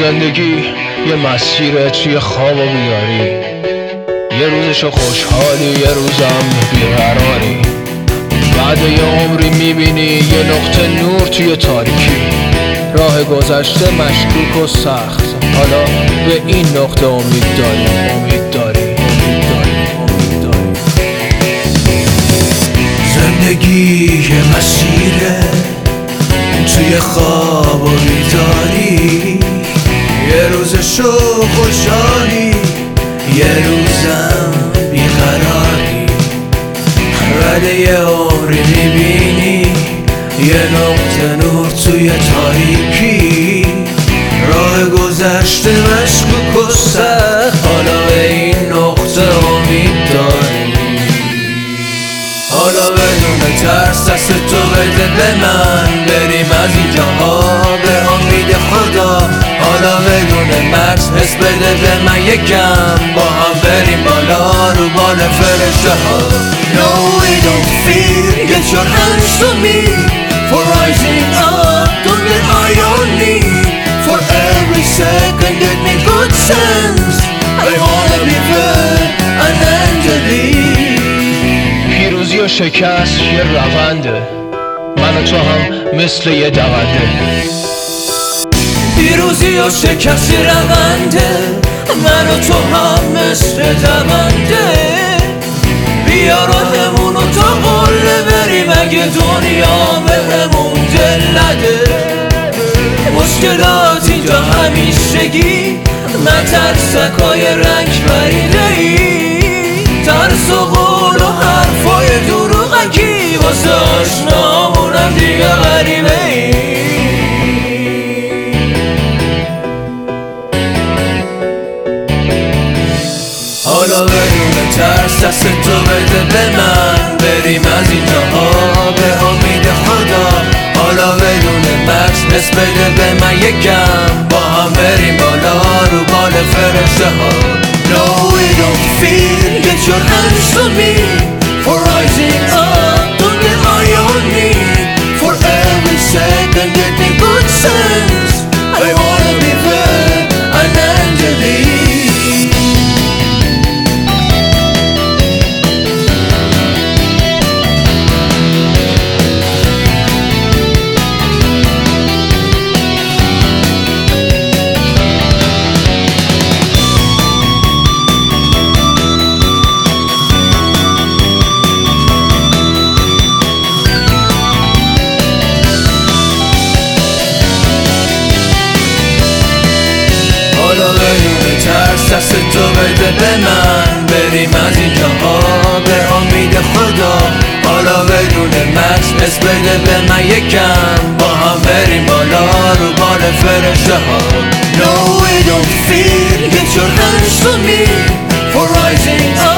زندگی یه مسیره توی خواب و بیداری، یه روزشو خوشحالی یه روزم بیقراری. بعد یه عمری میبینی یه نقطه نور توی تاریکی، راه گذشته مشکوک و سخت، حالا به این نقطه امید داری، امید داری، امید داری، امید داری. زندگی یه مسیره توی خواب و بیداری، یه روزشو خوشحالی یه روزم بیقراری. بعد یه عمری میبینی یه نقطه نور توی تاریکی، راه گذشته مشکوک و سخت، حالا به این نقطه امید داری. حالا بدون ترس دست تو بده به من، بریم از اینجاها به امید خدا. حالا بدون مکس حس بده به من یکم، با هم بریم بالا رو بال فرشته ها. No we don't fear, get your hands to me for rising up, don't get high on me. For every second get me good sense, I wanna be fair and angelique. پیروزی و شکست یه رونده، من و تو هم مثل یه دونده. پیروزی و شکست یه رونده، من و تو هم مثل دونده. بیا راهمونو تا قله بریم، اگه دنیا بهمون دل نده. مشکلات اینجا همیشگی، مترسکای رنگ بریده ای، ترس و قول و حرفای دروغکی، واسه آشنامونم دیگه غریبه ای. حالا بدون ترس دست تو بده به من، بریم از اینجاها به امید خدا. حالا بدون مکس حس بده به من یکم، با هم بریم بالا رو بال فرشته ها. No we don't fear, get your hands to me for rising up, don't get high on me. For every second get me good sense, I wanna be fair and angelique. حالا بدون ترس دست تو بده به من، بریم از اینجاها به امید خدا. حالا بدون مکس حس بده به من یکم، با هم بریم بالا رو بال فرشته ها. No we don't fear, get your hands to me for rising up.